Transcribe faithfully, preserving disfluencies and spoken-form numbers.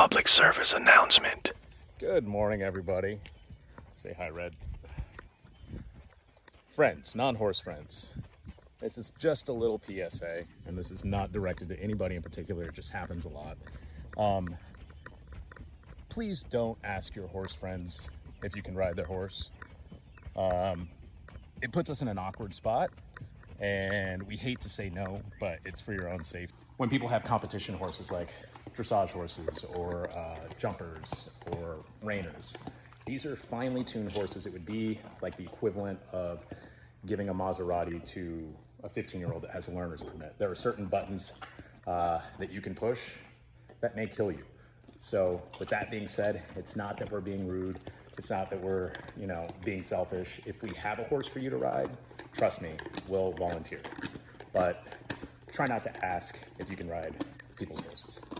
public service announcement. Good morning, everybody. Say hi, Red. Friends, non-horse friends. This is just a little P S A, and this is not directed to anybody in particular. It just happens a lot. Um, please don't ask your horse friends if you can ride their horse. Um, it puts us in an awkward spot, and we hate to say no, but it's for your own safety. When people have competition horses like dressage horses or uh, jumpers or reiners, these are finely tuned horses. It would be like the equivalent of giving a Maserati to a fifteen year old that has a learner's permit. There are certain buttons uh, that you can push that may kill you. So with that being said, it's not that we're being rude. It's not that we're, you know, being selfish. If we have a horse for you to ride, trust me, we'll volunteer. But try not to ask if you can ride people's horses.